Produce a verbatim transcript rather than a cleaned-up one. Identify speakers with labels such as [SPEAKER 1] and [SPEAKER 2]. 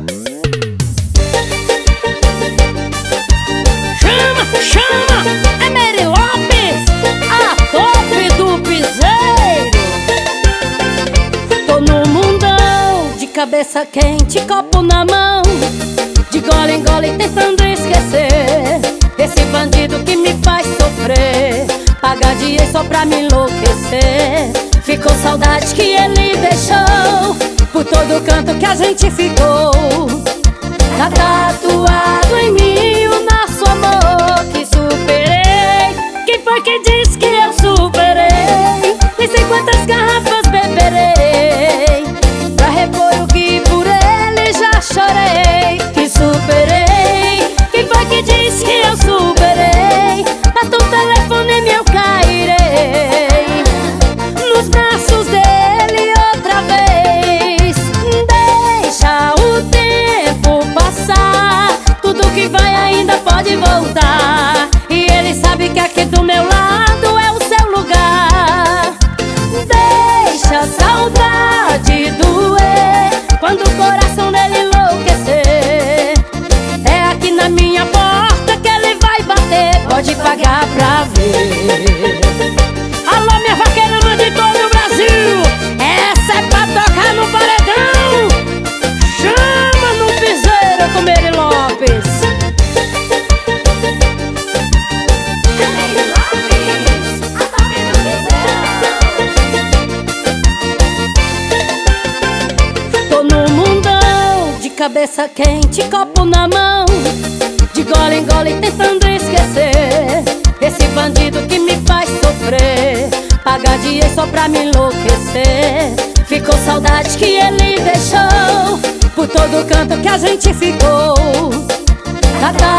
[SPEAKER 1] Chama, chama, é Mary Lopes, a top do piseiro. Tô no mundão, de cabeça quente, copo na mão, de gole em gole tentando esquecer esse bandido que me faz sofrer. Paga de ex só pra me enlouquecer. Ficou saudade que ele deixou, por todo canto que a gente ficou. Tá tatuado em mim o nosso amor que superei. Quem foi que disse que eu superei? Nem sei quantas garrafas beberei pra repor o que por ele já chorei. Que superei. Quem foi que disse que eu superei? Bata um telefone e eu cairei nos braços dele outra vez. Deixa o tempo passar, tudo que vai ainda pode voltar. E ele sabe que aqui do meu lado é o seu lugar. Deixa a saudade doer quando o coração dele enlouquecer. É aqui na minha porta que ele vai bater, pode pagar pra ver. Alô, minha vaqueira de todo o Brasil, essa é pra tocar no paredão. Chama no piseiro com Mary Lopes. Mary Lopes, a top do piseiro. Tô no mundão, de cabeça quente, copo na mão, de gole em gole tentando esquecer esse bandido que me faz sofrer. Paga de ex só pra me enlouquecer. Ficou saudade que ele deixou, por todo canto que a gente ficou. Tá, tá